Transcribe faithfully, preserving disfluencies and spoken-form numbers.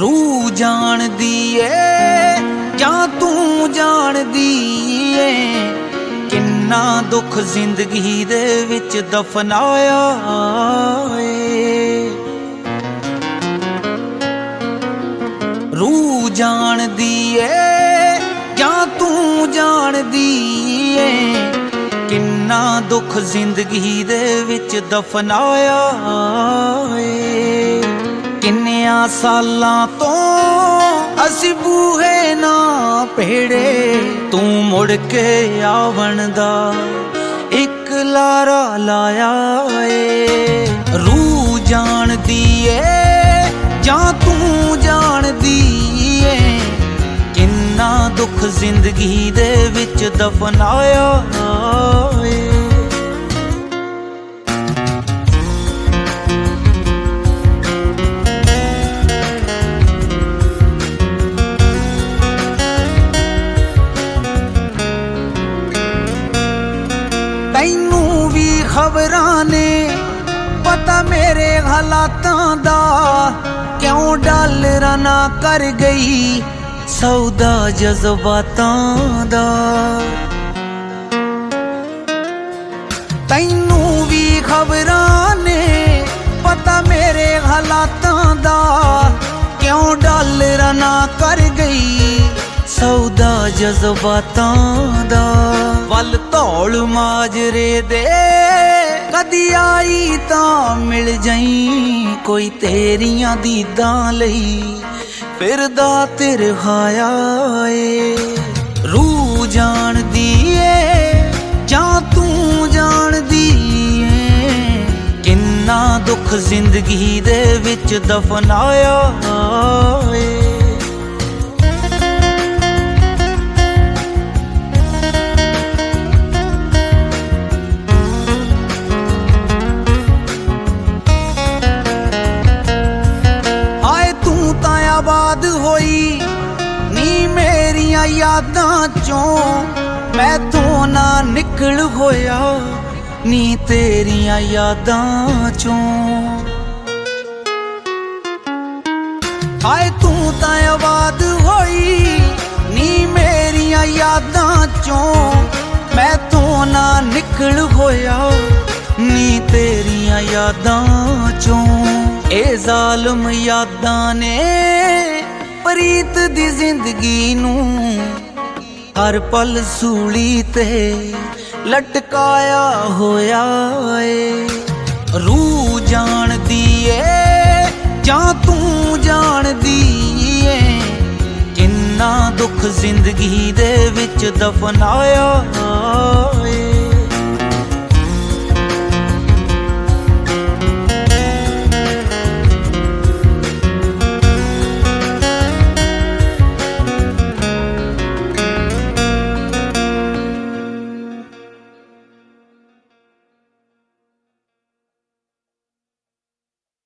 रूह जानदी ए जां तू जानदी ए किन्ना दुख जिंदगी दे विच दफनाया ए। रूह जानदी ए जां तू जानदी ए किन्ना दुख जिंदगी दे विच दफनाया ए। किन्निया सालां तो असी बूहे ना पेड़े तू मुड़ के आवन दा एक लारा लाया ए। रूह जानदी ए जां तू जानदी ए किन्ना दुख जिंदगी दे विच दफनाया ए। तैनू भी खबरां ने पता मेरे हालातां दा क्यों डालरा ना कर गई सौदा जज्बातां दा। तैनू भी खबरां ने पता मेरे हालातां दा क्यों डालरा ना कर गई सौदा जज्बातां दा। वल धौल माजरे दे कदी आई तां मिल जाई कोई तेरियां दीदां लई फिरदा तेरे खाया ए। रूह जानदी ए जां तू जानदी ए किन्ना दुख जिंदगी दे विच दफनाया ए। आबाद होई नी मेरिया यादां चों मैथों ना निकल होया नी तेरिया यादां चों। हाय तू तां आबाद होई नी मेरिया यादां चों मैथों ना निकल होया नी तेरिया यादां चों। ए जालिम यादां ने प्रीत दी जिंदगी नू हर पल सूली ते लटकाया होया ए। रूह जानदी ए जां तू जानदी ए किन्ना दुख जिंदगी दे विच दफनाया